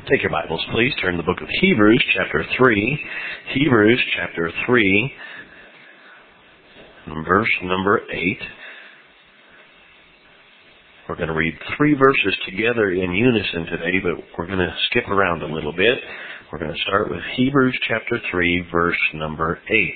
Take your Bibles, please. Turn to the book of Hebrews, chapter 3. Hebrews, chapter 3, verse number 8. We're going to read 3 verses together in unison today, but we're going to skip around a little bit. We're going to start with Hebrews, chapter 3, verse number 8.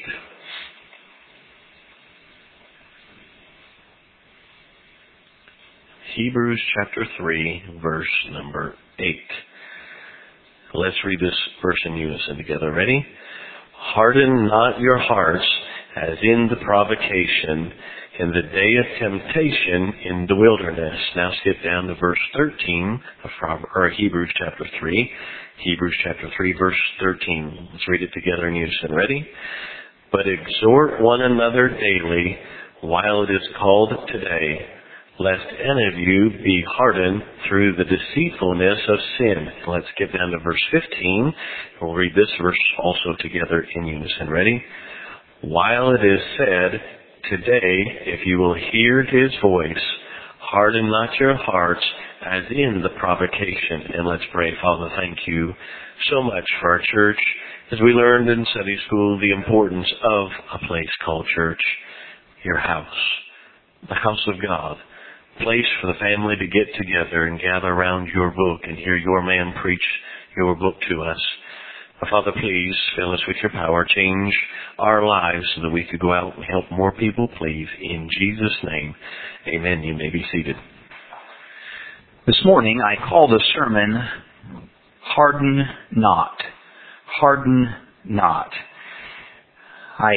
Hebrews, chapter 3, verse number 8. Let's read this verse in unison together. Ready? Harden not your hearts as in the provocation in the day of temptation in the wilderness. Now skip down to verse 13 of Hebrews chapter 3. Hebrews chapter 3, verse 13. Let's read it together in unison. Ready? But exhort one another daily while it is called today, lest any of you be hardened through the deceitfulness of sin. Let's get down to verse 15. We'll read this verse also together in unison. Ready? While it is said, today, if you will hear his voice, harden not your hearts as in the provocation. And let's pray. Father, thank you so much for our church. As we learned in Sunday school, the importance of a place called church, your house, the house of God. Place for the family to get together and gather around your book and hear your man preach your book to us. Father, please fill us with your power. Change our lives so that we could go out and help more people, please. In Jesus' name, amen. You may be seated. This morning I called the sermon, Harden Not. Harden Not. I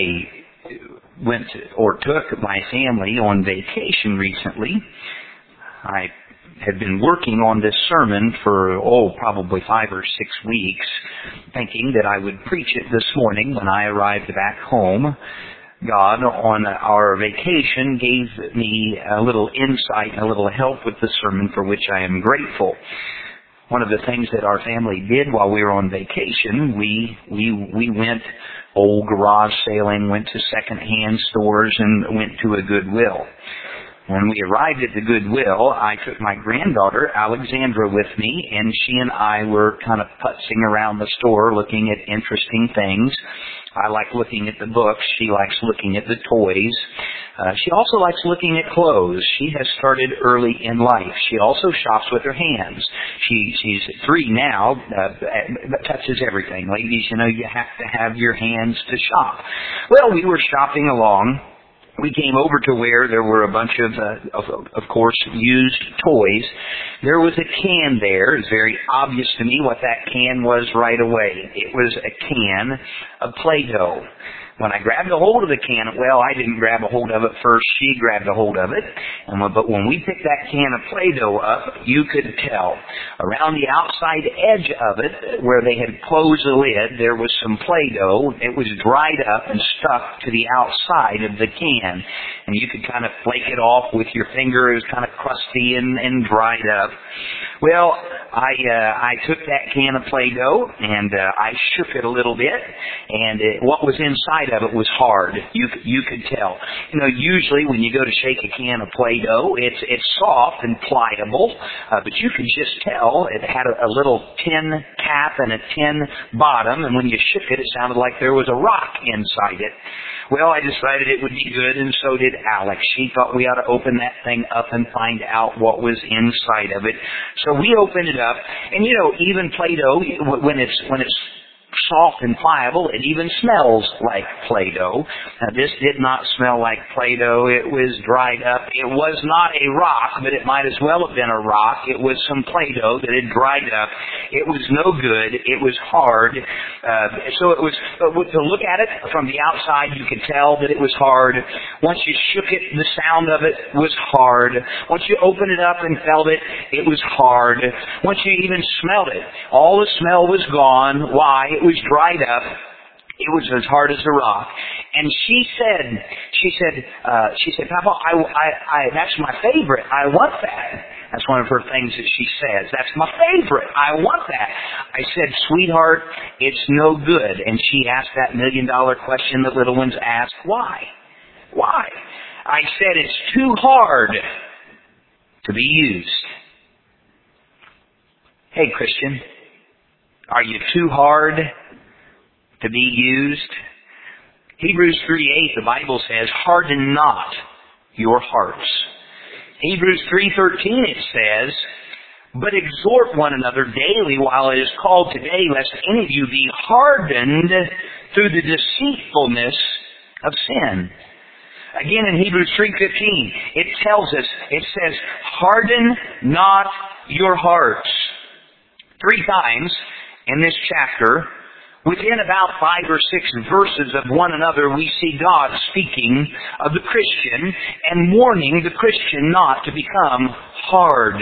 took my family on vacation recently. I had been working on this sermon for, probably 5 or 6 weeks, thinking that I would preach it this morning when I arrived back home. God, on our vacation, gave me a little insight and a little help with the sermon, for which I am grateful. One of the things that our family did while we were on vacation, we went garage sailing, went to second-hand stores, and went to a Goodwill. When we arrived at the Goodwill, I took my granddaughter, Alexandra, with me, and she and I were kind of putzing around the store looking at interesting things. I like looking at the books. She likes looking at the toys. She also likes looking at clothes. She has started early in life. She also shops with her hands. She's 3 now, but touches everything. Ladies, you have to have your hands to shop. Well, we were shopping along. We came over to where there were a bunch of course, used toys. There was a can there. It's very obvious to me what that can was right away. It was a can of Play-Doh. When I grabbed a hold of the can, I didn't grab a hold of it first. She grabbed a hold of it. But when we picked that can of Play-Doh up, you could tell. Around the outside edge of it, where they had closed the lid, there was some Play-Doh. It was dried up and stuck to the outside of the can. And you could kind of flake it off with your finger. It was kind of crusty and dried up. Well, I took that can of Play-Doh and I shook it a little bit, and what was inside of it was hard. You could tell. Usually when you go to shake a can of Play-Doh, it's soft and pliable, but you could just tell it had a little tin cap and a tin bottom, and when you shook it, it sounded like there was a rock inside it. Well, I decided it would be good, and so did Alex. She thought we ought to open that thing up and find out what was inside of it. So we opened it up, and even Play-Doh, when it's soft and pliable, it even smells like Play-Doh. Now, this did not smell like Play-Doh. It was dried up. It was not a rock, but it might as well have been a rock. It was some Play-Doh that had dried up. It was no good. It was hard. So it was, to look at it from the outside, you could tell that it was hard. Once you shook it, the sound of it was hard. Once you opened it up and felt it, it was hard. Once you even smelled it, all the smell was gone. Why? It was dried up. It was as hard as a rock. And she said, Papa, I that's my favorite. I want that. That's one of her things that she says. That's my favorite. I want that. I said, sweetheart, it's no good. And she asked that $1 million question that little ones ask. Why? Why? I said, it's too hard to be used. Hey, Christian, Are you too hard to be used? Hebrews 3:8, the Bible says, harden not your hearts. Hebrews 3:13, it says, but exhort one another daily while it is called today, lest any of you be hardened through the deceitfulness of sin. Again in Hebrews 3:15, it tells us, it says, harden not your hearts. 3 times in this chapter, within about 5 or 6 verses of one another, we see God speaking of the Christian and warning the Christian not to become hard.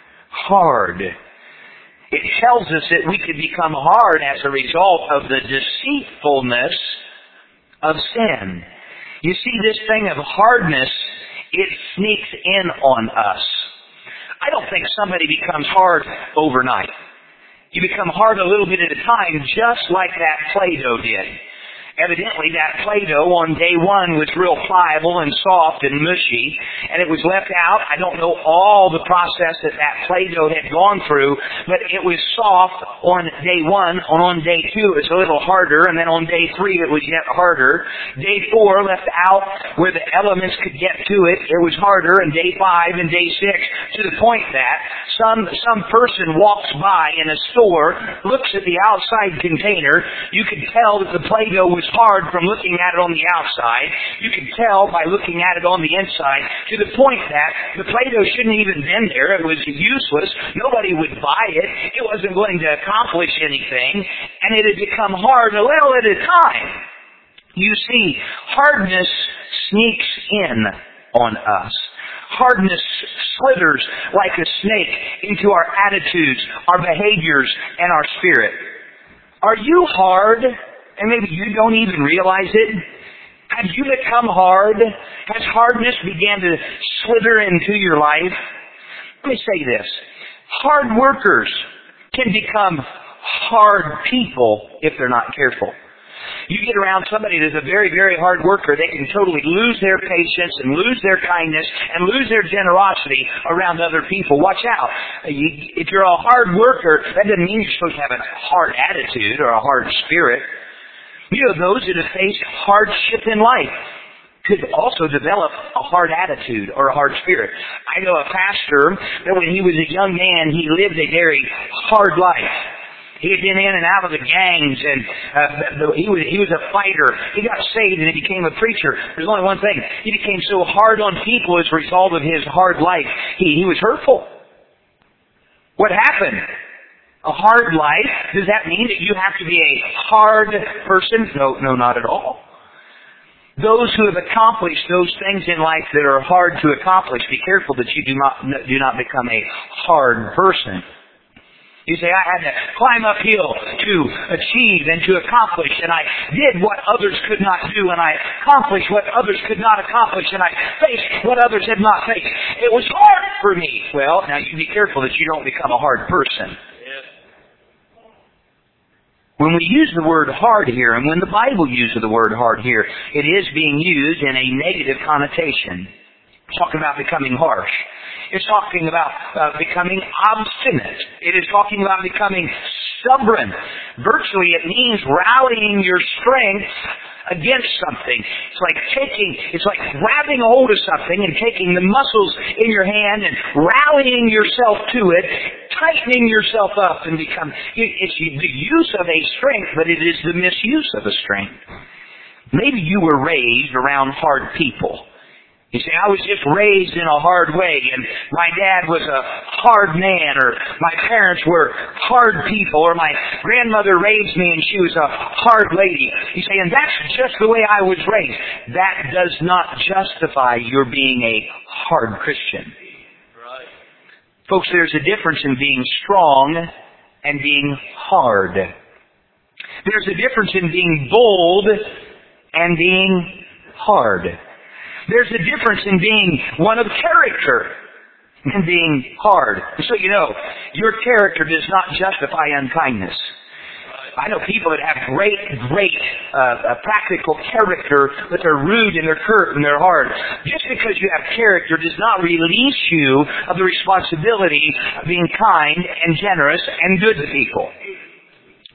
It tells us that we could become hard as a result of the deceitfulness of sin. You see, this thing of hardness, it sneaks in on us. I don't think somebody becomes hard overnight. You become hard a little bit at a time, just like that Play-Doh did. Evidently, that Play-Doh on day one was real pliable and soft and mushy, and it was left out. I don't know all the process that Play-Doh had gone through, but it was soft on day one. On day two, it was a little harder, and then on day 3, it was yet harder. Day 4, left out where the elements could get to it, it was harder, and day 5 and day 6, to the point that some person walks by in a store, looks at the outside container, you could tell that the Play-Doh was hard from looking at it on the outside. You can tell by looking at it on the inside, to the point that the Play-Doh shouldn't even been there. It was useless. Nobody would buy it. It wasn't going to accomplish anything. And it had become hard a little at a time. You see, hardness sneaks in on us. Hardness slithers like a snake into our attitudes, our behaviors, and our spirit. Are you hard? And maybe you don't even realize it. Have you become hard? Has hardness began to slither into your life? Let me say this. Hard workers can become hard people if they're not careful. You get around somebody that's a very, very hard worker, they can totally lose their patience and lose their kindness and lose their generosity around other people. Watch out. If you're a hard worker, that doesn't mean you're supposed to have a hard attitude or a hard spirit. You know, those that have faced hardship in life could also develop a hard attitude or a hard spirit. I know a pastor that when he was a young man, he lived a very hard life. He had been in and out of the gangs, and he was a fighter. He got saved and he became a preacher. There's only one thing. He became so hard on people as a result of his hard life. He was hurtful. What happened? A hard life? Does that mean that you have to be a hard person? No, not at all. Those who have accomplished those things in life that are hard to accomplish, be careful that you do not become a hard person. You say, I had to climb uphill to achieve and to accomplish, and I did what others could not do, and I accomplished what others could not accomplish, and I faced what others had not faced. It was hard for me. Well, now you be careful that you don't become a hard person. When we use the word hard here, and when the Bible uses the word hard here, it is being used in a negative connotation. It's talking about becoming harsh. It's talking about becoming obstinate. It is talking about becoming stubborn. Virtually, it means rallying your strength against something. It's like grabbing a hold of something and taking the muscles in your hand and rallying yourself to it, tightening yourself up and it's the use of a strength, but it is the misuse of a strength. Maybe you were raised around hard people. You say, I was just raised in a hard way, and my dad was a hard man, or my parents were hard people, or my grandmother raised me and she was a hard lady. You say, and that's just the way I was raised. That does not justify your being a hard Christian. Right. Folks, there's a difference in being strong and being hard. There's a difference in being bold and being hard. There's a difference in being one of character and being hard. So you know, your character does not justify unkindness. I know people that have great practical character, but they're rude and they're curt and they're hard. Just because you have character does not release you of the responsibility of being kind and generous and good to people.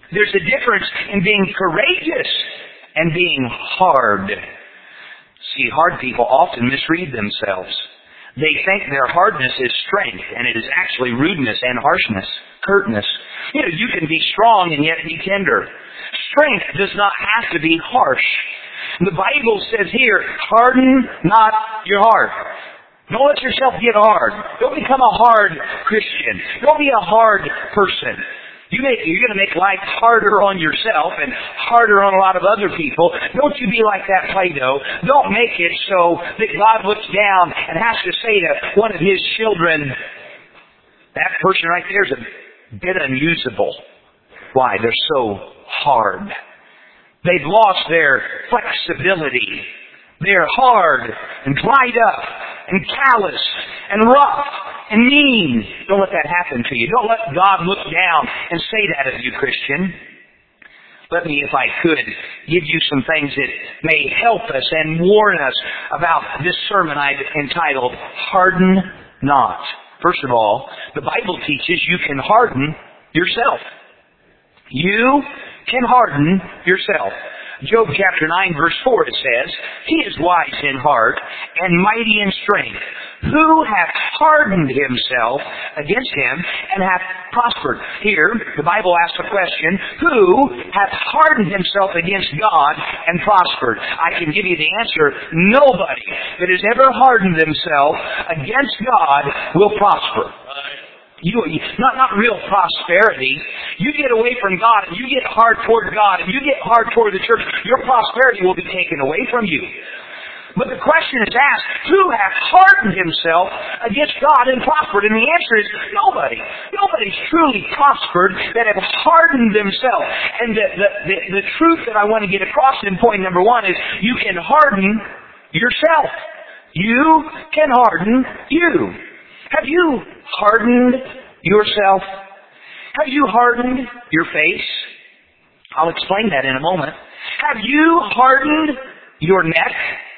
There's a difference in being courageous and being hard. See, hard people often misread themselves. They think their hardness is strength, and it is actually rudeness and harshness, curtness. You can be strong and yet be tender. Strength does not have to be harsh. The Bible says here, harden not your heart. Don't let yourself get hard. Don't become a hard Christian. Don't be a hard person. You're going to make life harder on yourself and harder on a lot of other people. Don't you be like that Plato. Don't make it so that God looks down and has to say to one of His children, that person right there is a bit unusable. Why? They're so hard. They've lost their flexibility. They're hard and dried up and callous and rough and mean. Don't let that happen to you. Don't let God look down and say that of you, Christian. Let me, if I could, give you some things that may help us and warn us about this sermon I've entitled, Harden Not. First of all, the Bible teaches you can harden yourself. You can harden yourself. Job chapter 9 verse 4 it says, He is wise in heart and mighty in strength. Who hath hardened himself against him and hath prospered? Here, the Bible asks a question, who hath hardened himself against God and prospered? I can give you the answer, nobody that has ever hardened themselves against God will prosper. Not real prosperity. You get away from God and you get hard toward God and you get hard toward the church, your prosperity will be taken away from you. But the question is asked, who hath hardened himself against God and prospered? And the answer is nobody. Nobody's truly prospered that have hardened themselves. And the truth that I want to get across in point number one is you can harden yourself. You can harden you. Have you hardened yourself? Have you hardened your face? I'll explain that in a moment. Have you hardened your neck?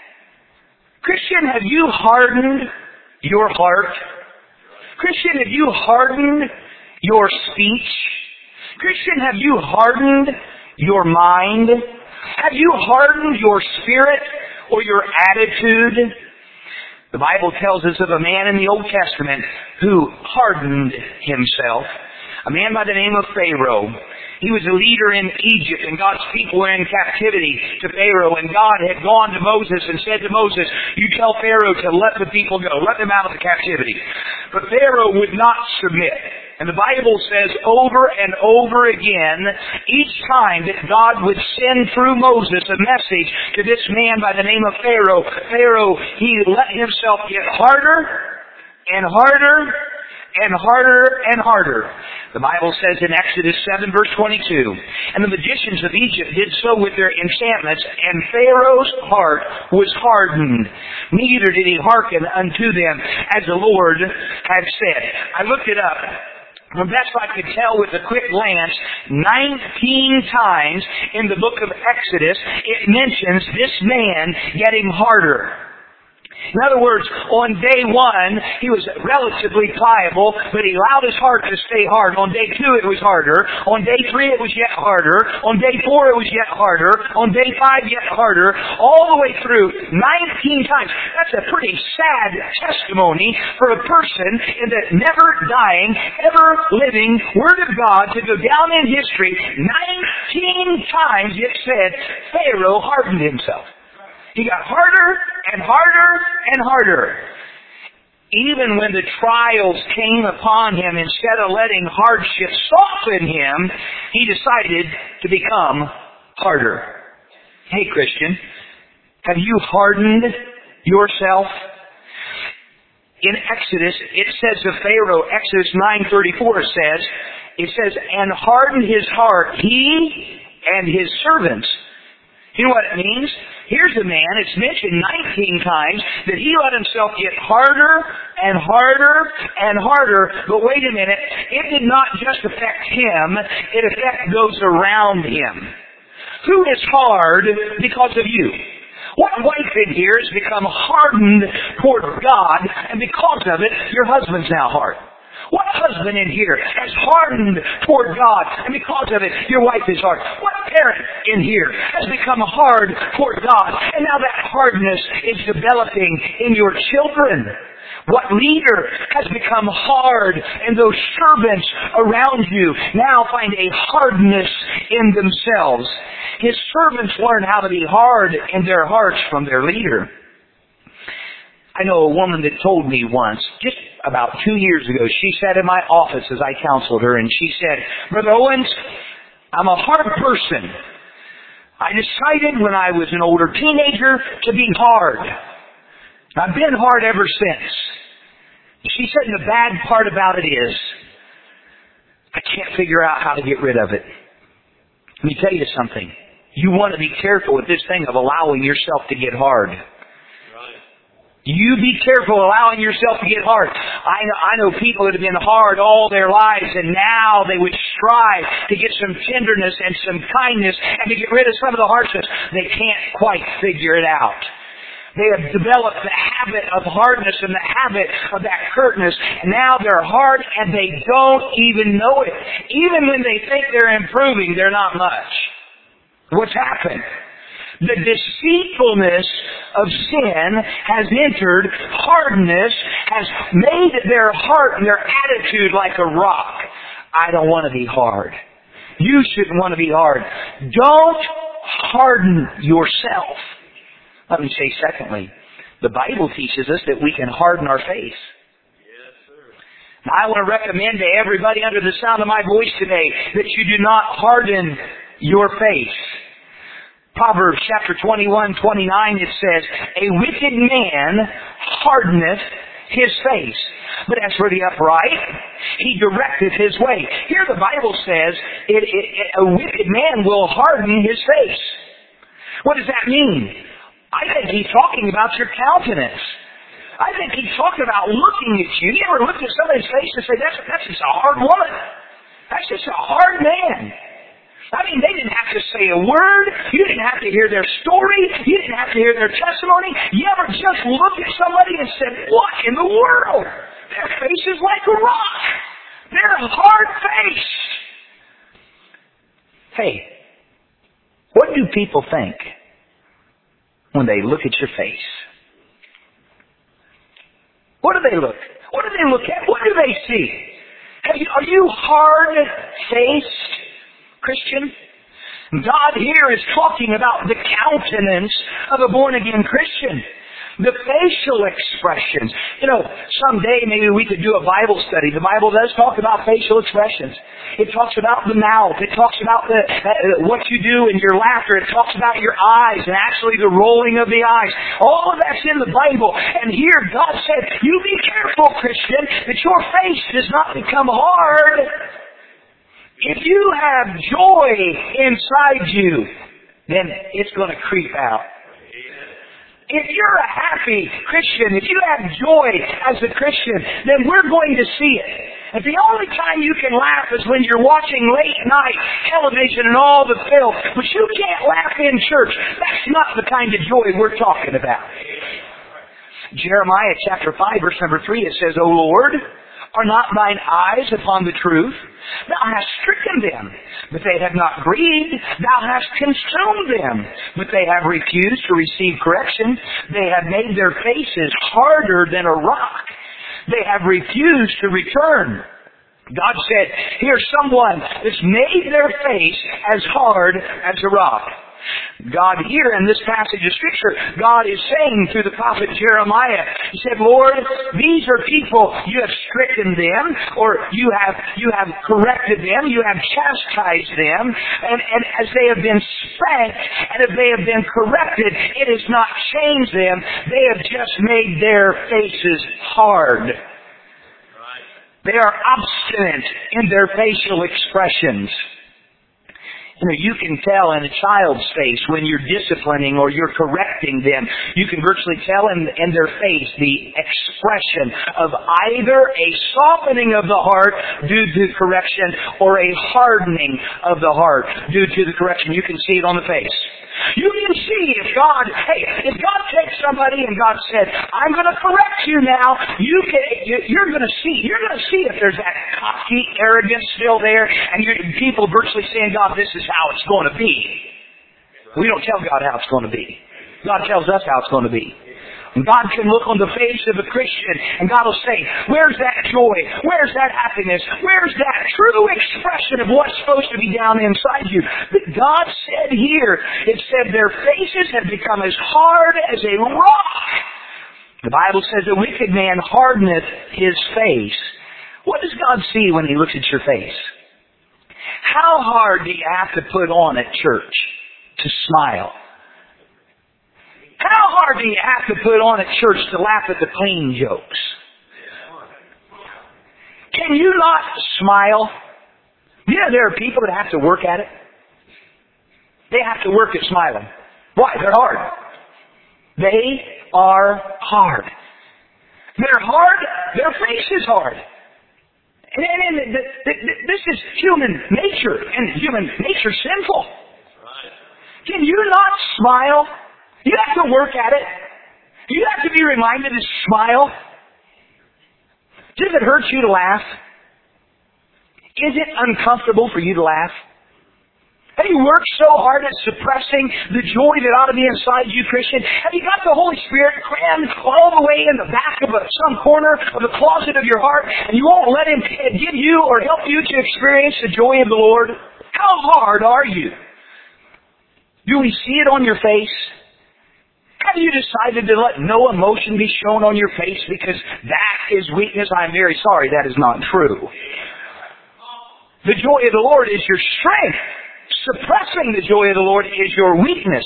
Christian, have you hardened your heart? Christian, have you hardened your speech? Christian, have you hardened your mind? Have you hardened your spirit or your attitude? The Bible tells us of a man in the Old Testament who hardened himself. A man by the name of Pharaoh. He was a leader in Egypt, and God's people were in captivity to Pharaoh, and God had gone to Moses and said to Moses, you tell Pharaoh to let the people go, let them out of the captivity. But Pharaoh would not submit. And the Bible says over and over again, each time that God would send through Moses a message to this man by the name of Pharaoh, he let himself get harder and harder and harder and harder. The Bible says in Exodus 7 verse 22, and the magicians of Egypt did so with their enchantments, and Pharaoh's heart was hardened. Neither did he hearken unto them as the Lord had said. I looked it up. The best I could tell with a quick glance, 19 times in the book of Exodus, it mentions this man getting harder. In other words, on day one, he was relatively pliable, but he allowed his heart to stay hard. On day two, it was harder. On day three, it was yet harder. On day four, it was yet harder. On day five, yet harder. All the way through, 19 times. That's a pretty sad testimony for a person in the never dying, ever living Word of God to go down in history. 19 times it said Pharaoh hardened himself. He got harder and harder and harder. Even when the trials came upon him, instead of letting hardship soften him, he decided to become harder. Hey Christian, have you hardened yourself? In Exodus, it says of Pharaoh, Exodus 9:34 it says, and hardened his heart, he and his servants. You know what it means? Here's a man, it's mentioned 19 times, that he let himself get harder and harder and harder. But wait a minute, it did not just affect him, it affected those around him. Who is hard because of you? What wife in here has become hardened toward God, and because of it, your husband's now hard? What husband in here has hardened toward God, and because of it, your wife is hard? What parent in here has become hard toward God, and now that hardness is developing in your children? What leader has become hard, and those servants around you now find a hardness in themselves? His servants learn how to be hard in their hearts from their leader. I know a woman that told me once, just about 2 years ago, she sat in my office as I counseled her, and she said, "Brother Owens, I'm a hard person. I decided when I was an older teenager to be hard. I've been hard ever since." She said the bad part about it is, I can't figure out how to get rid of it. Let me tell you something. You want to be careful with this thing of allowing yourself to get hard. You be careful allowing yourself to get hard. I know people that have been hard all their lives, and now they would strive to get some tenderness and some kindness and to get rid of some of the harshness. They can't quite figure it out. They have developed the habit of hardness and the habit of that curtness. And now they're hard and they don't even know it. Even when they think they're improving, they're not much. What's happened? The deceitfulness of sin has entered. Hardness has made their heart and their attitude like a rock. I don't want to be hard. You shouldn't want to be hard. Don't harden yourself. Let me say secondly, the Bible teaches us that we can harden our faith. Yes, sir. I want to recommend to everybody under the sound of my voice today that you do not harden your faith. Proverbs chapter 21:29, it says, "A wicked man hardeneth his face, but as for the upright, he directeth his way." Here the Bible says a wicked man will harden his face. What does that mean? I think he's talking about your countenance. I think he's talking about looking at you. You ever look at somebody's face and say, that's just a hard woman. That's just a hard man. I mean, they didn't have to say a word. You didn't have to hear their story. You didn't have to hear their testimony. You ever just looked at somebody and said, what in the world? Their face is like a rock. They're a hard face. Hey, what do people think when they look at your face? What do they look? What do they look at? What do they see? Are you hard-faced, Christian? God here is talking about the countenance of a born-again Christian. The facial expressions. You know, someday maybe we could do a Bible study. The Bible does talk about facial expressions. It talks about the mouth. It talks about what you do in your laughter. It talks about your eyes and actually the rolling of the eyes. All of that's in the Bible. And here God said, you be careful, Christian, that your face does not become hard. If you have joy inside you, then it's going to creep out. If you're a happy Christian, if you have joy as a Christian, then we're going to see it. And the only time you can laugh is when you're watching late night television and all the filth. But you can't laugh in church. That's not the kind of joy we're talking about. Jeremiah chapter 5 verse number 3, it says, O Lord, are not thine eyes upon the truth? Thou hast stricken them, but they have not grieved. Thou hast consumed them, but they have refused to receive correction. They have made their faces harder than a rock. They have refused to return. God said, here's someone that's made their face as hard as a rock. God here in this passage of Scripture, God is saying through the prophet Jeremiah, He said, Lord, these are people, you have stricken them, or you have corrected them, you have chastised them, and as they have been spanked, and if they have been corrected, it has not changed them. They have just made their faces hard. They are obstinate in their facial expressions. You know, you can tell in a child's face when you're disciplining or you're correcting them. You can virtually tell in their face the expression of either a softening of the heart due to correction or a hardening of the heart due to the correction. You can see it on the face. You can see if God takes somebody and God said, I'm going to correct you now, you're going to see if there's that cocky arrogance still there, and people virtually saying, God, this is how it's going to be. We don't tell God how it's going to be. God tells us how it's going to be. And God can look on the face of a Christian and God will say, where's that joy? Where's that happiness? Where's that true expression of what's supposed to be down inside you? But God said here, it said their faces have become as hard as a rock. The Bible says the wicked man hardeneth his face. What does God see when He looks at your face? How hard do you have to put on at church to smile? How hard do you have to put on at church to laugh at the clean jokes? Can you not smile? Yeah, there are people that have to work at it. They have to work at smiling. Why? They're hard. They are hard. They're hard. Their face is hard. And this is human nature, and human nature sinful. Can you not smile? You have to work at it. You have to be reminded to smile. Does it hurt you to laugh? Is it uncomfortable for you to laugh? Have you worked so hard at suppressing the joy that ought to be inside you, Christian? Have you got the Holy Spirit crammed all the way in the back of some corner of the closet of your heart, and you won't let Him give you or help you to experience the joy of the Lord? How hard are you? Do we see it on your face? Have you decided to let no emotion be shown on your face because that is weakness? I'm very sorry, that is not true. The joy of the Lord is your strength. Suppressing the joy of the Lord is your weakness.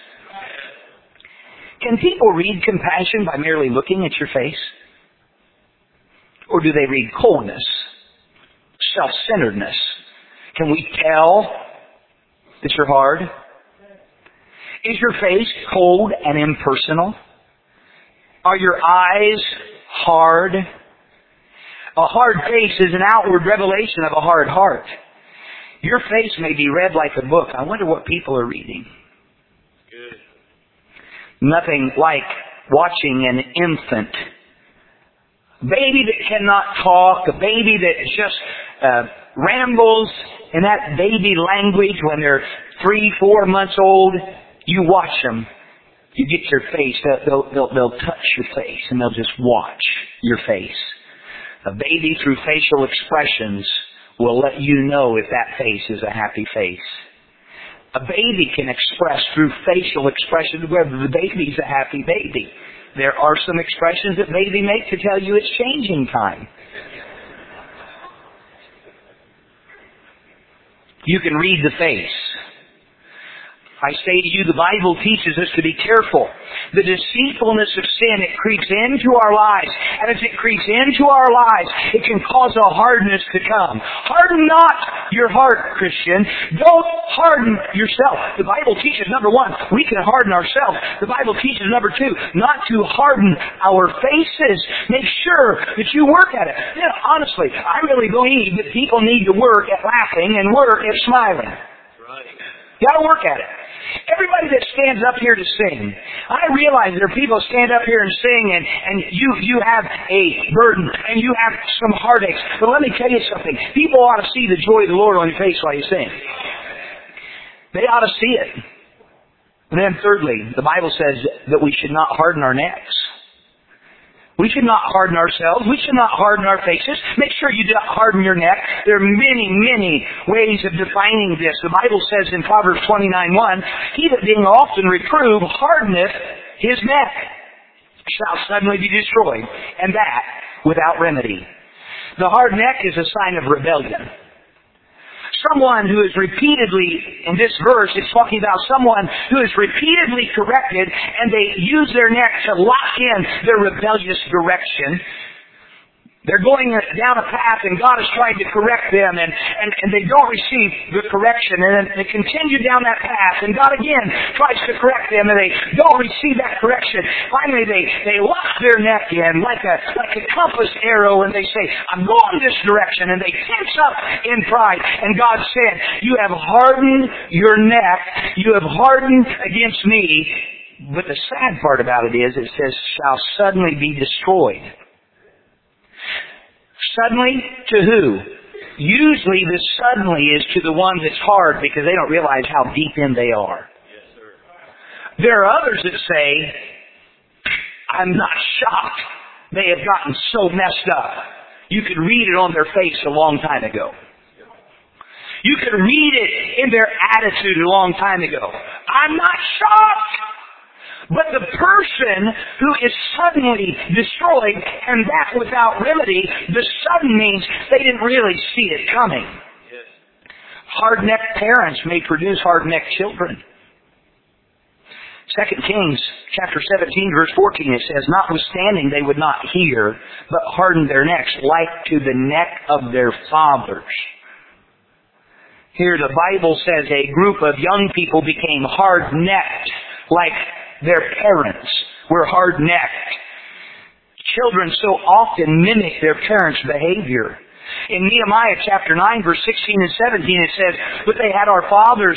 Can people read compassion by merely looking at your face? Or do they read coldness, self-centeredness? Can we tell that you're hard? Is your face cold and impersonal? Are your eyes hard? A hard face is an outward revelation of a hard heart. Your face may be read like a book. I wonder what people are reading. Good. Nothing like watching an infant. A baby that cannot talk, a baby that just rambles in that baby language when they're 3-4 months old. You watch them. You get your face. They'll touch your face and they'll just watch your face. A baby through facial expressions will let you know if that face is a happy face. A baby can express through facial expressions whether the baby's a happy baby. There are some expressions that baby make to tell you it's changing time. You can read the face. I say to you, the Bible teaches us to be careful. The deceitfulness of sin, it creeps into our lives. And as it creeps into our lives, it can cause a hardness to come. Harden not your heart, Christian. Don't harden yourself. The Bible teaches, number one, we can harden ourselves. The Bible teaches, number two, not to harden our faces. Make sure that you work at it. You know, honestly, I really believe that people need to work at laughing and work at smiling. Right. You got to work at it. Everybody that stands up here to sing, I realize there are people who stand up here and sing and you have a burden and you have some heartaches. But let me tell you something. People ought to see the joy of the Lord on your face while you sing. They ought to see it. And then thirdly, the Bible says that we should not harden our necks. We should not harden ourselves. We should not harden our faces. Make sure you don't harden your neck. There are many, many ways of defining this. The Bible says in Proverbs 29:1, he that being often reproved hardeneth his neck shall suddenly be destroyed, and that without remedy. The hard neck is a sign of rebellion. Someone who is repeatedly, in this verse, it's talking about someone who is repeatedly corrected and they use their neck to lock in their rebellious direction. They're going down a path and God is trying to correct them and they don't receive the correction and then they continue down that path and God again tries to correct them and they don't receive that correction. Finally they lock their neck in like a compass arrow and they say, I'm going this direction, and they tense up in pride. And God said, you have hardened your neck, you have hardened against me. But the sad part about it is it says, shall suddenly be destroyed. Suddenly to who? Usually the suddenly is to the one that's hard because they don't realize how deep in they are. Yes, sir. There are others that say, I'm not shocked. They have gotten so messed up. You could read it on their face a long time ago. You could read it in their attitude a long time ago. I'm not shocked. But the person who is suddenly destroyed, and that without remedy, the sudden means they didn't really see it coming. Yes. Hard-necked parents may produce hard-necked children. 2 Kings chapter 17 verse 14 it says, notwithstanding they would not hear, but hardened their necks like to the neck of their fathers. Here the Bible says a group of young people became hard-necked like their parents were hard-necked. Children so often mimic their parents' behavior. In Nehemiah chapter 9 verse 16 and 17 it says, but they and our fathers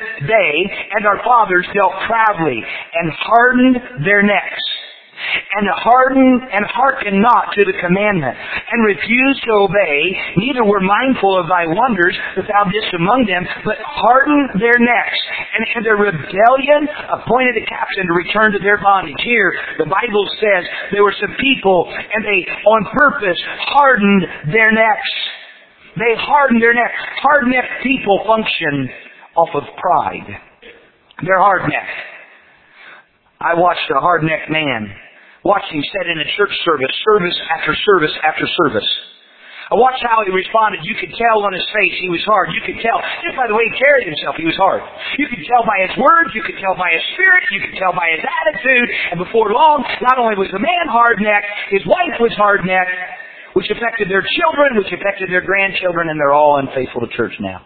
dealt proudly and hardened their necks. And hardened and hearkened not to the commandment, and refused to obey, neither were mindful of thy wonders that thou didst among them, but hardened their necks, and in their rebellion appointed a captain to return to their bondage. Here, the Bible says there were some people, and they, on purpose, hardened their necks. They hardened their necks. Hard-necked people function off of pride. They're hard-necked. I watched a hard-necked man. Watched him sit in a church service after service after service. I watched how he responded. You could tell on his face he was hard. You could tell, just by the way he carried himself, he was hard. You could tell by his words, you could tell by his spirit, you could tell by his attitude. And before long, not only was the man hard-necked, his wife was hard-necked, which affected their children, which affected their grandchildren, and they're all unfaithful to church now.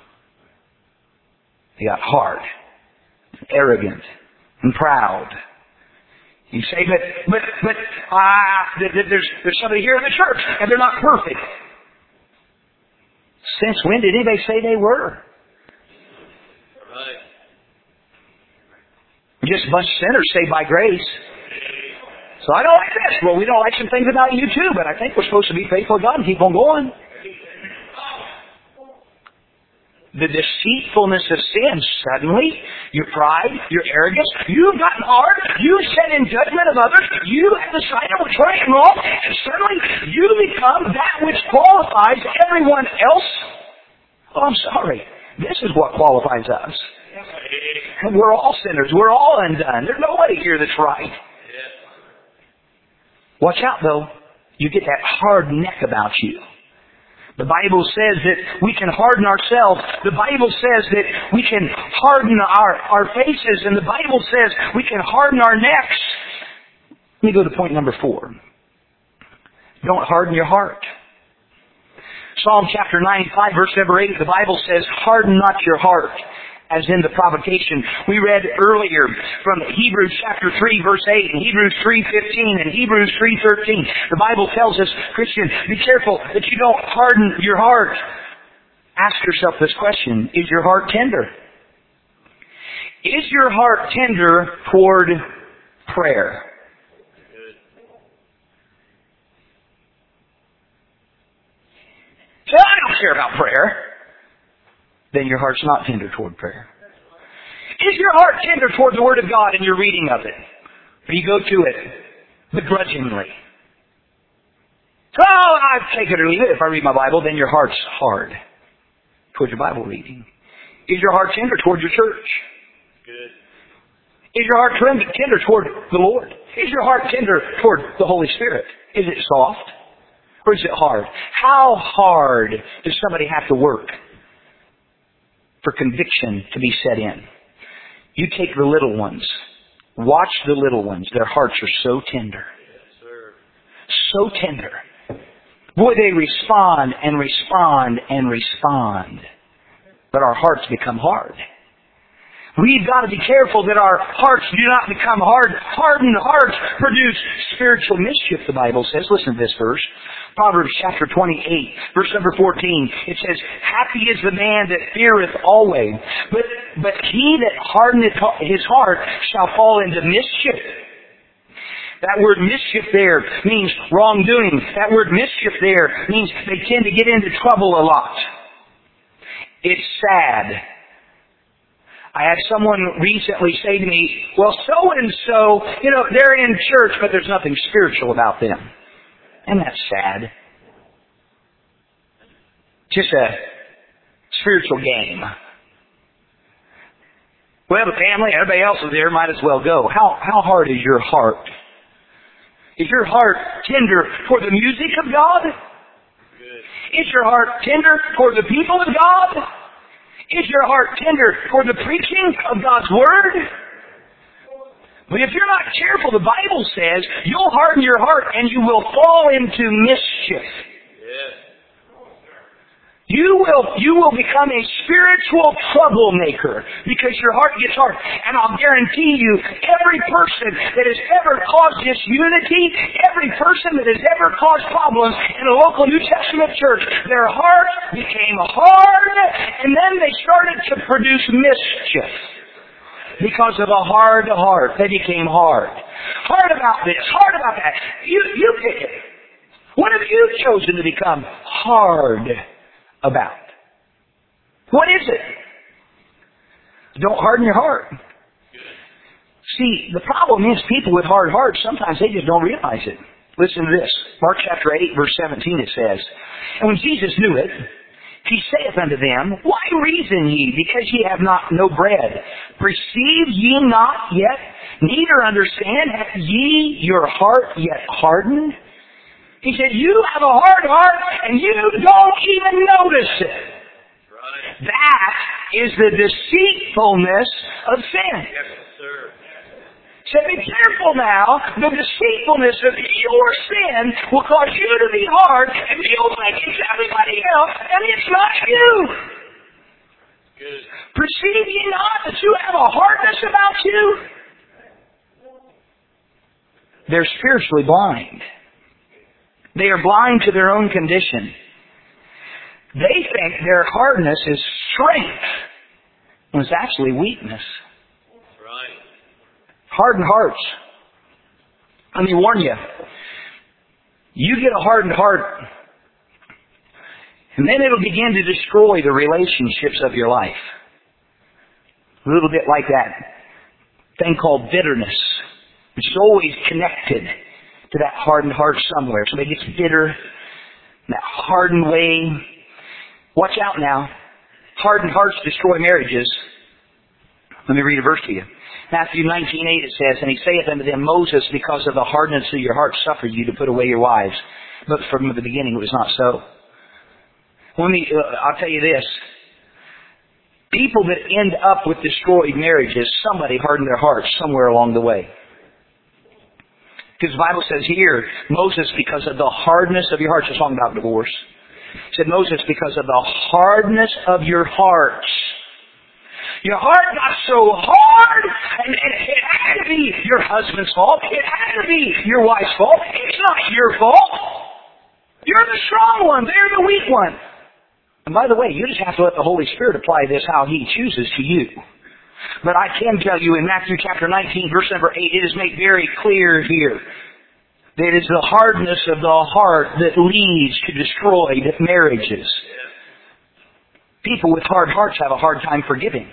They got hard, arrogant, and proud. You say, but there's somebody here in the church, and they're not perfect. Since when did anybody say they were? Right. Just a bunch of sinners saved by grace. So I don't like this. Well, we don't like some things about you too, but I think we're supposed to be faithful to God and keep on going. The deceitfulness of sin, suddenly, your pride, your arrogance, you've gotten hard, you set in judgment of others, you have decided what's right and wrong, and suddenly you become that which qualifies everyone else. Oh, I'm sorry. This is what qualifies us. And we're all sinners. We're all undone. There's nobody here that's right. Watch out, though. You get that hard neck about you. The Bible says that we can harden ourselves. The Bible says that we can harden our faces. And the Bible says we can harden our necks. Let me go to point number 4. Don't harden your heart. Psalm chapter 95, verse number 8, the Bible says, harden not your heart, as in the provocation. We read earlier from Hebrews chapter 3, verse 8, and Hebrews 3:15, and Hebrews 3:13. The Bible tells us, Christian, be careful that you don't harden your heart. Ask yourself this question, is your heart tender? Is your heart tender toward prayer? Say, I don't care about prayer. Then your heart's not tender toward prayer. Is your heart tender toward the Word of God and your reading of it? Or you go to it begrudgingly? Oh, I take it or leave it. If I read my Bible, then your heart's hard toward your Bible reading. Is your heart tender toward your church? Good. Is your heart tender toward the Lord? Is your heart tender toward the Holy Spirit? Is it soft? Or is it hard? How hard does somebody have to work for conviction to be set in? You take the little ones. Watch the little ones. Their hearts are so tender. Yes, sir. So tender. Boy, they respond and respond and respond. But our hearts become hard. We've got to be careful that our hearts do not become hard. Hardened hearts produce spiritual mischief, the Bible says. Listen to this verse. Proverbs chapter 28, verse number 14. It says, happy is the man that feareth always, but he that hardeneth his heart shall fall into mischief. That word mischief there means wrongdoing. That word mischief there means they tend to get into trouble a lot. It's sad. I had someone recently say to me, well, so-and-so, they're in church, but there's nothing spiritual about them. And that's sad. Just a spiritual game. Well, the family, everybody else is there, might as well go. How hard is your heart? Is your heart tender for the music of God? Good. Is your heart tender for the people of God? Is your heart tender for the preaching of God's Word? But if you're not careful, the Bible says, you'll harden your heart and you will fall into mischief. Yes. You will become a spiritual troublemaker because your heart gets hard. And I'll guarantee you, every person that has ever caused disunity, every person that has ever caused problems in a local New Testament church, their heart became hard and then they started to produce mischief. Because of a hard heart, they became hard. Hard about this, hard about that. You pick it. What have you chosen to become hard about? What is it? Don't harden your heart. See, the problem is people with hard hearts, sometimes they just don't realize it. Listen to this. Mark chapter 8, verse 17 it says, and when Jesus knew it, He saith unto them, why reason ye, because ye have no bread? Perceive ye not yet, neither understand, have ye your heart yet hardened? He said, you have a hard heart, and you don't even notice it. Right. That is the deceitfulness of sin. Yes, sir. So be careful now. The deceitfulness of your sin will cause you to be hard and feel like it's everybody else, and it's not you. Good. Perceive ye not that you have a hardness about you? They're spiritually blind. They are blind to their own condition. They think their hardness is strength, when it's actually weakness. Right. Hardened hearts. Let me warn you. You get a hardened heart, and then it'll begin to destroy the relationships of your life. A little bit like that thing called bitterness, which is always connected to that hardened heart somewhere. Somebody gets bitter in that hardened way. Watch out now. Hardened hearts destroy marriages. Let me read a verse to you. Matthew 19:8 it says, and he saith unto them, Moses, because of the hardness of your heart, suffered you to put away your wives. But from the beginning it was not so. I'll tell you this. People that end up with destroyed marriages, somebody hardened their hearts somewhere along the way. Because the Bible says here, Moses, because of the hardness of your hearts, it's talking about divorce. It said, Moses, because of the hardness of your hearts. Your heart got so hard, and it had to be your husband's fault. It had to be your wife's fault. It's not your fault. You're the strong one. They're the weak one. And by the way, you just have to let the Holy Spirit apply this how He chooses to you. But I can tell you in Matthew chapter 19, verse number 8, it is made very clear here that it is the hardness of the heart that leads to destroyed marriages. People with hard hearts have a hard time forgiving.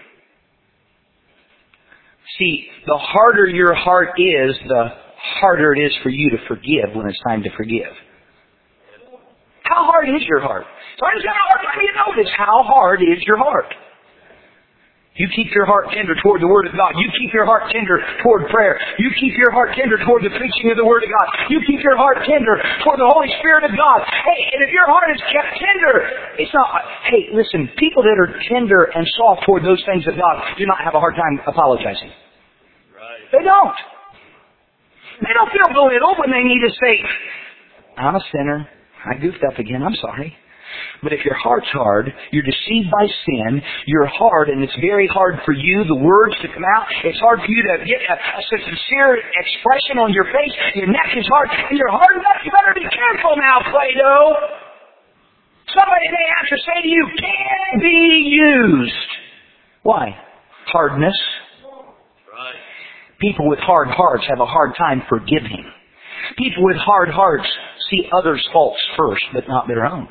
See, the harder your heart is, the harder it is for you to forgive when it's time to forgive. How hard is your heart? So I just got a hard time to know this. How hard is your heart? You keep your heart tender toward the Word of God. You keep your heart tender toward prayer. You keep your heart tender toward the preaching of the Word of God. You keep your heart tender toward the Holy Spirit of God. Hey, and if your heart is kept tender, it's not... Hey, listen, people that are tender and soft toward those things of God do not have a hard time apologizing. Right. They don't. They don't feel belittled when they need to say, I'm a sinner. I goofed up again. I'm sorry. But if your heart's hard, you're deceived by sin, you're hard, and it's very hard for you, the words to come out. It's hard for you to get a sincere expression on your face. Your neck is hard, and you're hard enough. You better be careful now, Plato. Somebody may have to say to you, can be used. Why? Hardness. Right. People with hard hearts have a hard time forgiving. People with hard hearts see others' faults first, but not their own.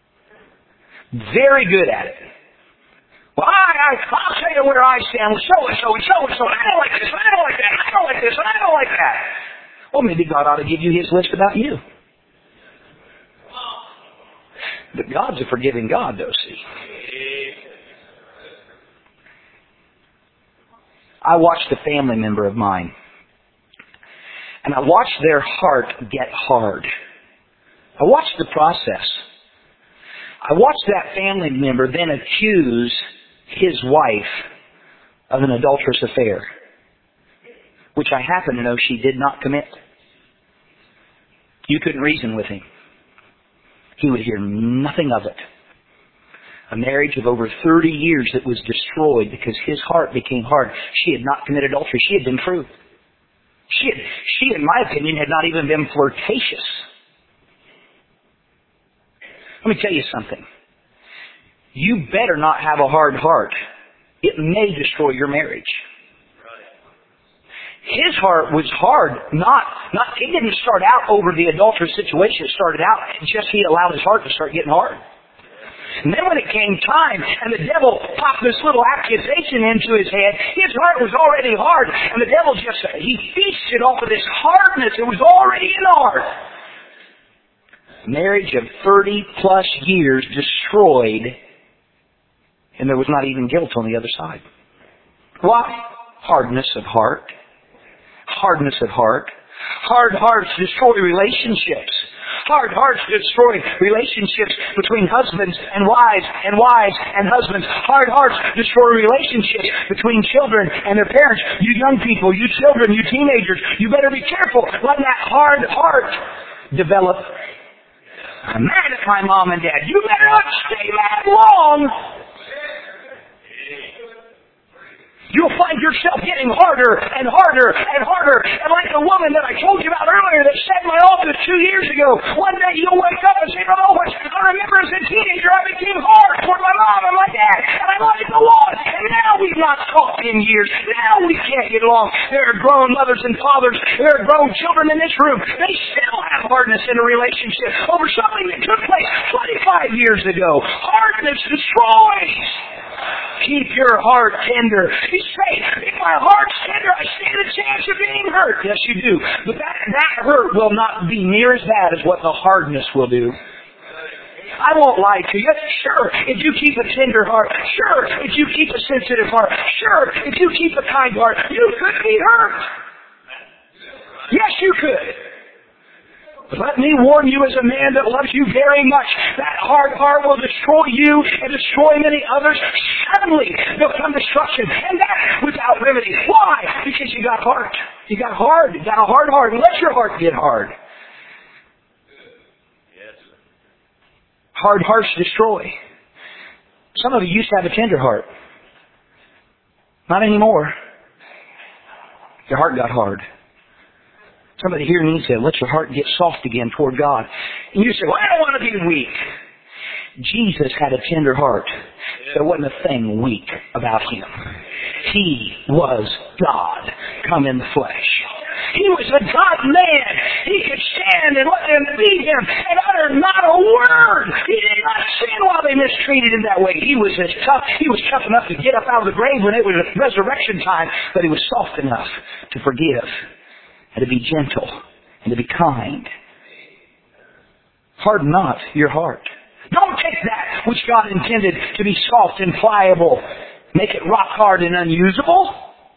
Very good at it. Well, I'll tell you where I stand with so-and-so and so-and-so. I don't like this, and I don't like that, and I don't like this, and I don't like that. Well, maybe God ought to give you His list about you. But God's a forgiving God, though, see. I watched a family member of mine, and I watched their heart get hard. I watched the process. I watched that family member then accuse his wife of an adulterous affair, which I happen to know she did not commit. You couldn't reason with him. He would hear nothing of it. A marriage of over 30 years that was destroyed because his heart became hard. She had not committed adultery. She had been true. She, in my opinion, had not even been flirtatious. Let me tell you something. You better not have a hard heart. It may destroy your marriage. His heart was hard. It didn't start out over the adulterous situation. It started out just he allowed his heart to start getting hard. And then when it came time and the devil popped this little accusation into his head, his heart was already hard. And the devil he feasted off of this hardness. It was already in the heart. Marriage of 30 plus years destroyed, and there was not even guilt on the other side. Why? Hardness of heart. Hardness of heart. Hard hearts destroy relationships. Hard hearts destroy relationships between husbands and wives and wives and husbands. Hard hearts destroy relationships between children and their parents. You young people, you children, you teenagers, you better be careful letting that hard heart develop. I'm mad at my mom and dad. You better not stay mad long. You'll find yourself getting harder and harder and harder. And like the woman that I told you about earlier that sat in my office 2 years ago, one day you'll wake up and say, oh, I remember as a teenager I became hard toward my mom and my dad. And I let it go on. And now we've not talked in years. Now we can't get along. There are grown mothers and fathers. There are grown children in this room. They still have hardness in a relationship over something that took place 25 years ago. Hardness destroys. Keep your heart tender. You say, if my heart's tender, I stand a chance of being hurt. Yes, you do. But that hurt will not be near as bad as what the hardness will do. I won't lie to you. Sure, if you keep a tender heart. Sure, if you keep a sensitive heart. Sure, if you keep a kind heart. You could be hurt. Yes, you could. But let me warn you as a man that loves you very much, that hard heart will destroy you and destroy many others. Suddenly there'll come destruction, and that without remedy. Why? Because you got heart. You got hard. You got a hard heart. Let your heart get hard. Hard hearts destroy. Some of you used to have a tender heart. Not anymore. Your heart got hard. Somebody here needs to let your heart get soft again toward God. And you say, well, I don't want to be weak. Jesus had a tender heart. There wasn't a thing weak about Him. He was God come in the flesh. He was a God-man. He could stand and let them beat Him and utter not a word. He did not sin while they mistreated Him that way. He was tough. He was tough enough to get up out of the grave when it was resurrection time, but He was soft enough to forgive and to be gentle and to be kind. Harden not your heart. Don't take that which God intended to be soft and pliable, make it rock hard and unusable.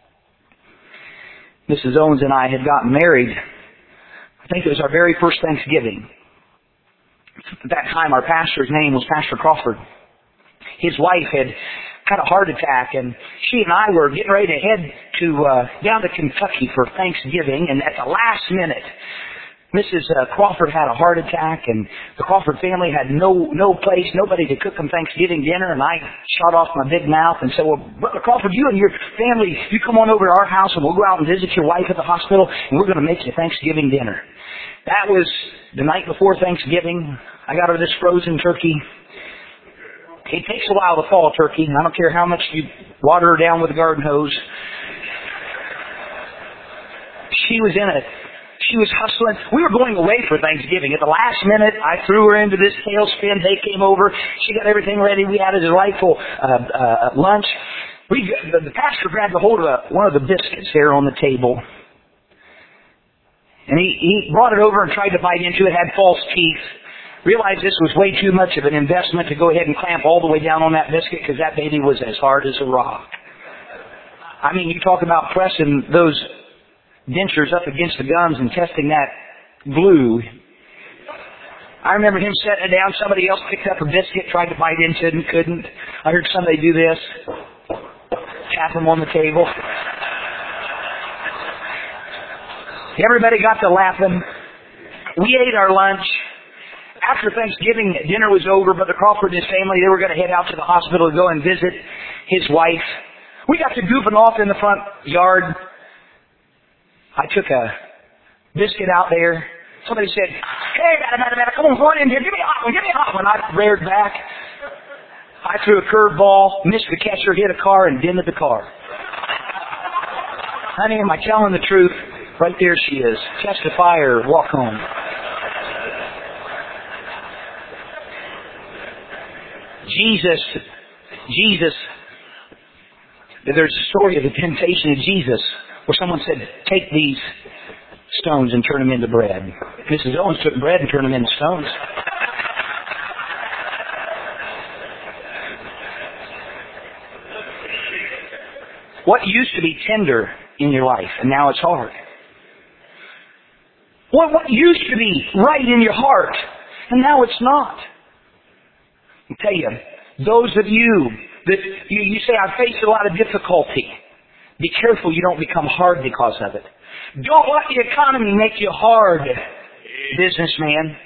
Mrs. Owens and I had gotten married. I think it was our very first Thanksgiving. At that time, our pastor's name was Pastor Crawford. His wife had a heart attack, and she and I were getting ready to head down to Kentucky for Thanksgiving, and at the last minute, Mrs. Crawford had a heart attack, and the Crawford family had no place, nobody to cook them Thanksgiving dinner, and I shot off my big mouth and said, well, Brother Crawford, you and your family, you come on over to our house, and we'll go out and visit your wife at the hospital, and we're going to make you Thanksgiving dinner. That was the night before Thanksgiving. I got her this frozen turkey. It takes a while to thaw a turkey. I don't care how much you water her down with a garden hose. She was hustling. We were going away for Thanksgiving. At the last minute, I threw her into this tailspin. They came over. She got everything ready. We had a delightful lunch. The pastor grabbed a hold of one of the biscuits there on the table. And he brought it over and tried to bite into it. Had false teeth. Realized this was way too much of an investment to go ahead and clamp all the way down on that biscuit because that baby was as hard as a rock. I mean, you talk about pressing those dentures up against the gums and testing that glue. I remember him setting it down. Somebody else picked up a biscuit, tried to bite into it and couldn't. I heard somebody do this. Tap him on the table. Everybody got to laughing. We ate our lunch. After Thanksgiving, dinner was over, Brother Crawford and his family, they were going to head out to the hospital to go and visit his wife. We got to goofing off in the front yard. I took a biscuit out there. Somebody said, hey, come on, run in here. Give me a hot one. I reared back. I threw a curveball, missed the catcher, hit a car, and dented the car. Honey, am I telling the truth? Right there she is. Testify or walk home. Jesus, there's a story of the temptation of Jesus where someone said, take these stones and turn them into bread. Mrs. Owens took bread and turned them into stones. What used to be tender in your life, and now it's hard? What used to be right in your heart, and now it's not? I tell you, those of you that you say, I face a lot of difficulty. Be careful you don't become hard because of it. Don't let the economy make you hard, businessman.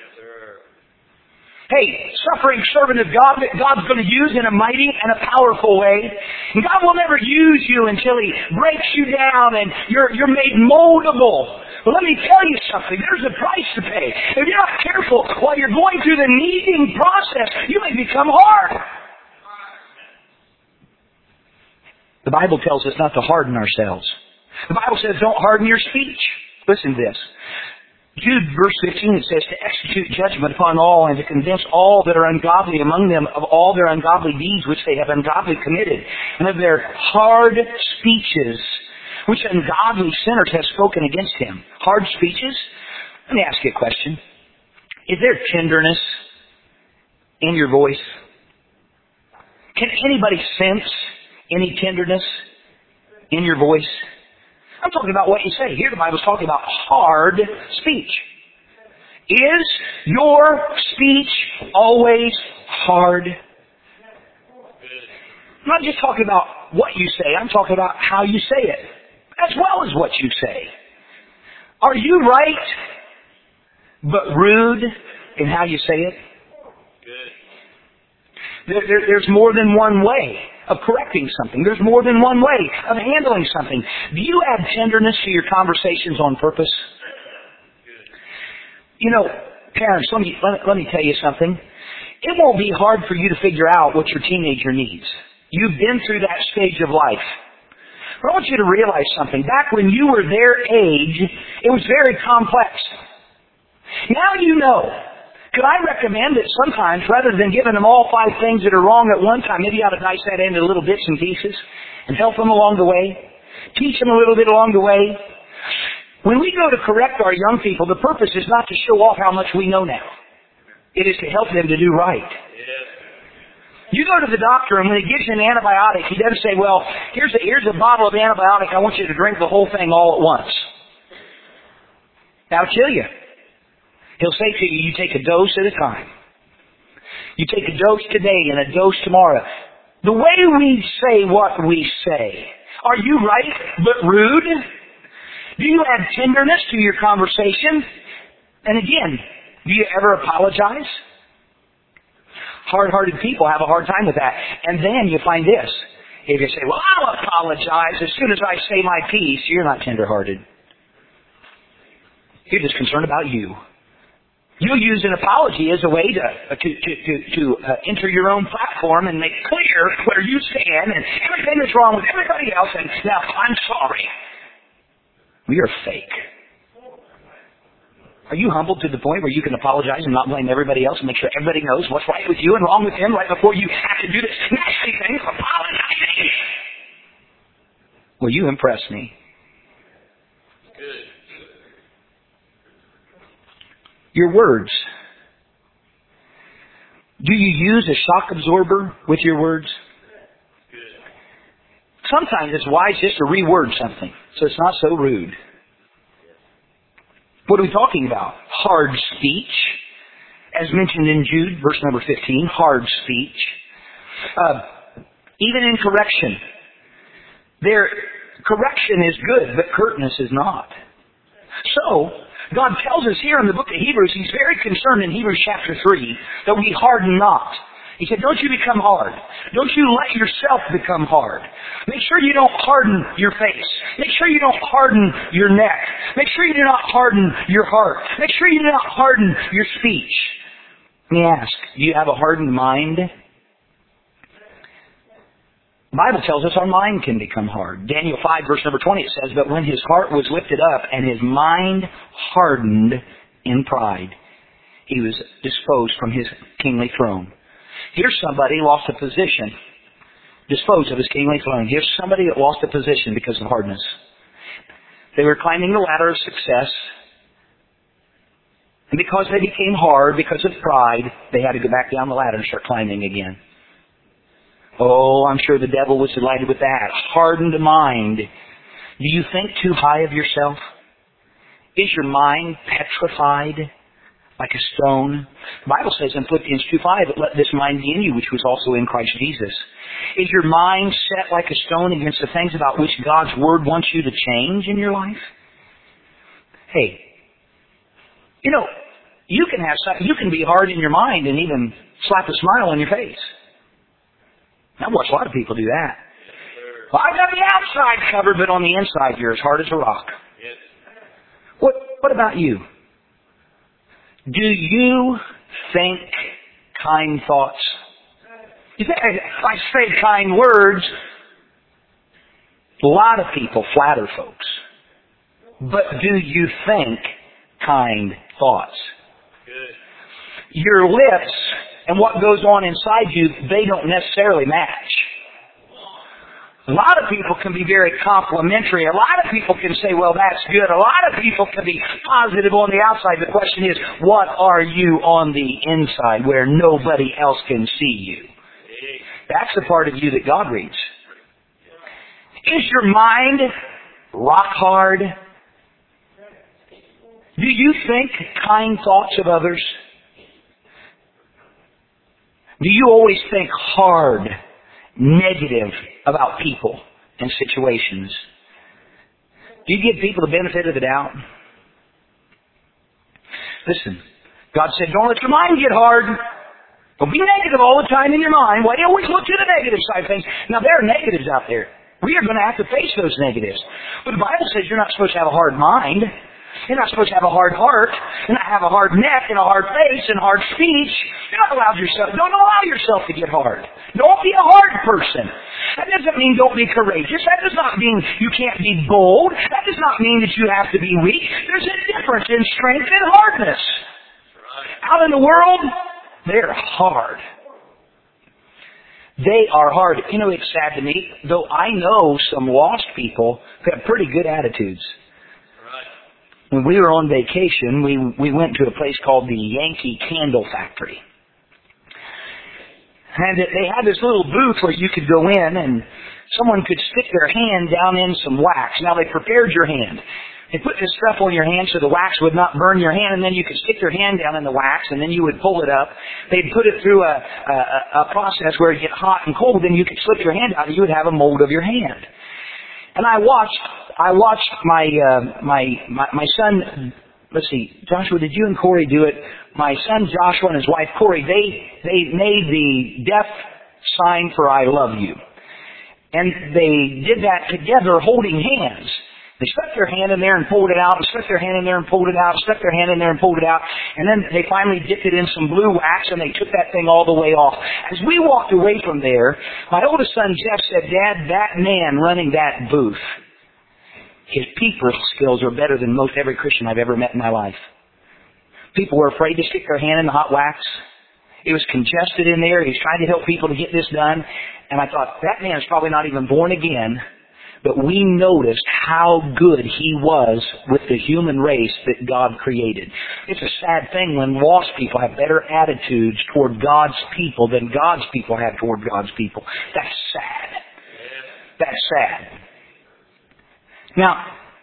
Hey, suffering servant of God that God's going to use in a mighty and a powerful way. And God will never use you until He breaks you down and you're made moldable. But let me tell you something. There's a price to pay. If you're not careful while you're going through the kneading process, you may become hard. The Bible tells us not to harden ourselves. The Bible says don't harden your speech. Listen to this. Jude verse 15, it says to execute judgment upon all and to convince all that are ungodly among them of all their ungodly deeds which they have ungodly committed, and of their hard speeches which ungodly sinners have spoken against him. Hard speeches? Let me ask you a question. Is there tenderness in your voice? Can anybody sense any tenderness in your voice? I'm talking about what you say. Here the Bible's talking about hard speech. Is your speech always hard? I'm not just talking about what you say. I'm talking about how you say it, as well as what you say. Are you right, but rude in how you say it? There's more than one way of correcting something. There's more than one way of handling something. Do you add tenderness to your conversations on purpose? You know, parents, let me tell you something. It won't be hard for you to figure out what your teenager needs. You've been through that stage of life. But I want you to realize something. Back when you were their age, it was very complex. Now you know. Could I recommend that sometimes, rather than giving them all 5 things that are wrong at one time, maybe you ought to dice that into little bits and pieces and help them along the way, teach them a little bit along the way. When we go to correct our young people, the purpose is not to show off how much we know now. It is to help them to do right. You go to the doctor, and when he gives you an antibiotic, he doesn't say, well, here's a bottle of antibiotic. I want you to drink the whole thing all at once. That'll kill you. He'll say to you, you take a dose at a time. You take a dose today and a dose tomorrow. The way we say what we say. Are you right but rude? Do you add tenderness to your conversation? And again, do you ever apologize? Hard-hearted people have a hard time with that. And then you find this. If you say, well, I'll apologize as soon as I say my piece, you're not tender-hearted. You're just concerned about you. You'll use an apology as a way to enter your own platform and make clear where you stand and everything that's wrong with everybody else, and now I'm sorry. We are fake. Are you humbled to the point where you can apologize and not blame everybody else and make sure everybody knows what's right with you and wrong with them right before you have to do this nasty thing of apologizing? Well, you impress me. Good. Your words. Do you use a shock absorber with your words? Good. Sometimes it's wise just to reword something so it's not so rude. What are we talking about? Hard speech. As mentioned in Jude, verse number 15, hard speech. Even in correction. Correction is good, but curtness is not. So, God tells us here in the book of Hebrews, He's very concerned in Hebrews chapter 3 that we harden not. He said, don't you become hard. Don't you let yourself become hard. Make sure you don't harden your face. Make sure you don't harden your neck. Make sure you do not harden your heart. Make sure you do not harden your speech. Let me ask, do you have a hardened mind? The Bible tells us our mind can become hard. Daniel 5 verse number 20 it says, but when his heart was lifted up and his mind hardened in pride, he was disposed from his kingly throne. Here's somebody who lost a position, disposed of his kingly throne. Here's somebody that lost a position because of hardness. They were climbing the ladder of success, and because they became hard, because of pride, they had to go back down the ladder and start climbing again. Oh, I'm sure the devil was delighted with that. Hardened mind. Do you think too high of yourself? Is your mind petrified like a stone? The Bible says in Philippians 2:5, let this mind be in you, which was also in Christ Jesus. Is your mind set like a stone against the things about which God's Word wants you to change in your life? Hey, you can be hard in your mind and even slap a smile on your face. I've watched a lot of people do that. Well, I've got the outside covered, but on the inside you're as hard as a rock. Yes. What about you? Do you think kind thoughts? You think I say kind words? A lot of people flatter folks. But do you think kind thoughts? Good. Your lips and what goes on inside you, they don't necessarily match. A lot of people can be very complimentary. A lot of people can say, well, that's good. A lot of people can be positive on the outside. The question is, what are you on the inside where nobody else can see you? That's the part of you that God reads. Is your mind rock hard? Do you think kind thoughts of others? Do you always think hard, negative about people and situations? Do you give people the benefit of the doubt? Listen, God said, don't let your mind get hard. Don't be negative all the time in your mind. Why do you always look to the negative side of things? Now, there are negatives out there. We are going to have to face those negatives. But the Bible says you're not supposed to have a hard mind. You're not supposed to have a hard heart. You're not have a hard neck and a hard face and hard speech. Don't allow yourself to get hard. Don't be a hard person. That doesn't mean don't be courageous. That does not mean you can't be bold. That does not mean that you have to be weak. There's a difference in strength and hardness. Out in the world, they're hard. They are hard. It's sad to me, though I know some lost people who have pretty good attitudes. When we were on vacation, we went to a place called the Yankee Candle Factory. And they had this little booth where you could go in and someone could stick their hand down in some wax. Now, they prepared your hand. They put this stuff on your hand so the wax would not burn your hand, and then you could stick your hand down in the wax, and then you would pull it up. They'd put it through a process where it would get hot and cold, then you could slip your hand out and you would have a mold of your hand. And I watched my son let's see, Joshua, did you and Corey do it? My son Joshua and his wife Corey, they made the deaf sign for I love you. And they did that together holding hands. They stuck their hand in there and pulled it out, and stuck their hand in there and pulled it out, and stuck their hand in there and pulled it out, and then they finally dipped it in some blue wax and they took that thing all the way off. As we walked away from there, my oldest son Jeff said, Dad, that man running that booth, his people skills are better than most every Christian I've ever met in my life. People were afraid to stick their hand in the hot wax. It was congested in there. He was trying to help people to get this done. And I thought, that man's probably not even born again. But we noticed how good he was with the human race that God created. It's a sad thing when lost people have better attitudes toward God's people than God's people have toward God's people. That's sad. That's sad. Now,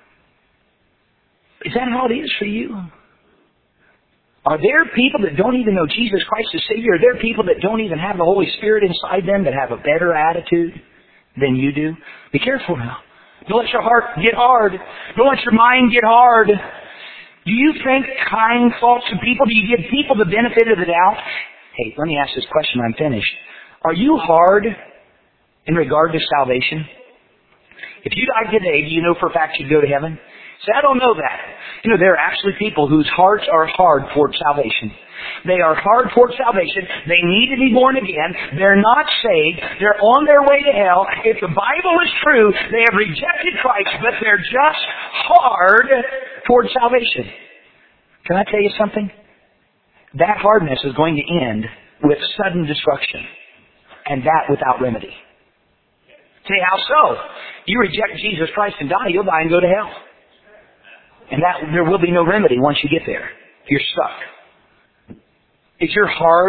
is that how it is for you? Are there people that don't even know Jesus Christ as Savior? Are there people that don't even have the Holy Spirit inside them that have a better attitude than you do? Be careful now. Don't let your heart get hard. Don't let your mind get hard. Do you think kind thoughts of people? Do you give people the benefit of the doubt? Hey, let me ask this question. I'm finished. Are you hard in regard to salvation? If you died today, do you know for a fact you'd go to heaven? Say, I don't know that. You know, there are actually people whose hearts are hard toward salvation. They are hard toward salvation. They need to be born again. They're not saved. They're on their way to hell. If the Bible is true, they have rejected Christ, but they're just hard toward salvation. Can I tell you something? That hardness is going to end with sudden destruction, and that without remedy. Say, how so? You reject Jesus Christ and die, you'll die and go to hell. And that there will be no remedy once you get there. You're stuck. Is your heart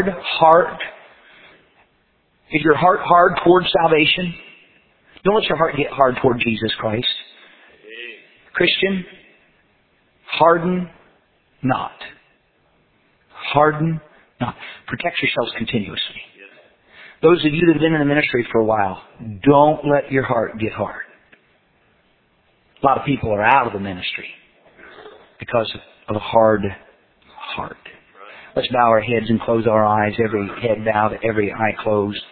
hard towards salvation? Don't let your heart get hard toward Jesus Christ. Christian, harden not. Harden not. Protect yourselves continuously. Those of you that have been in the ministry for a while, don't let your heart get hard. A lot of people are out of the ministry because of a hard heart. Let's bow our heads and close our eyes, every head bowed, every eye closed.